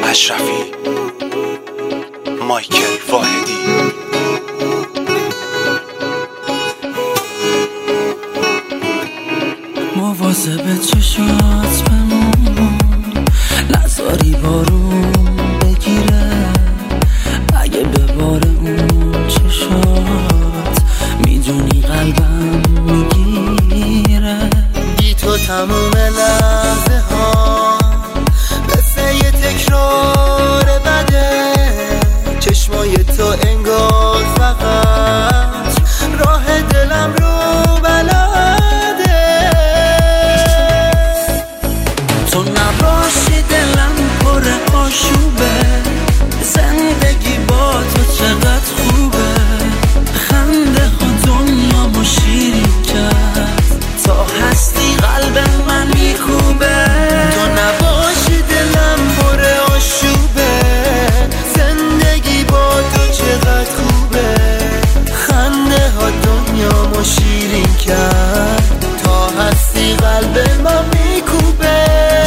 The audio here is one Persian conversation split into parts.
اشرفی، مایکل واحدی. مواظب چشات بمون، نذاری بارون بگیره. اگه بباره اون چشات، میدونی قلبم میگیره. بی تو تموم لحظه ها مثل یه تکرار بده. چشمای تو انگار فقط راه دلم رو بلده. تو نباشی دلم پر آشوبه. زندگی با تو چقدر خوبه. خنده ها دنیامو شیرین کرد. تا هستی قلب من میکوبه. تو نباشی دلم پر آشوبه. زندگی با تو چقدر خوبه. خنده ها دنیامو شیرین کرد. تا هستی قلب من میکوبه.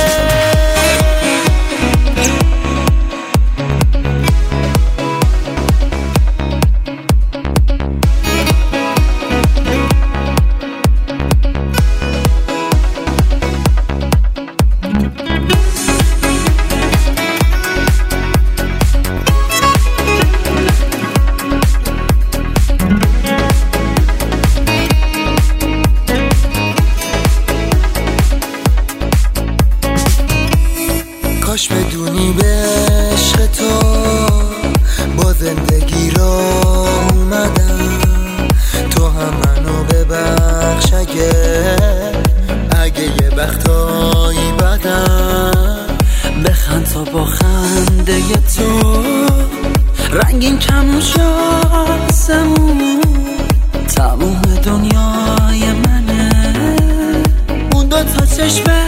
کاش بدونی به عشق تو با زندگی را اومدم. تو هم منو ببخش اگه یه وقتایی بدم. بخند تا با خنده تو رنگین کم شاسمون. تموم دنیای منه. اون 2 تا چشم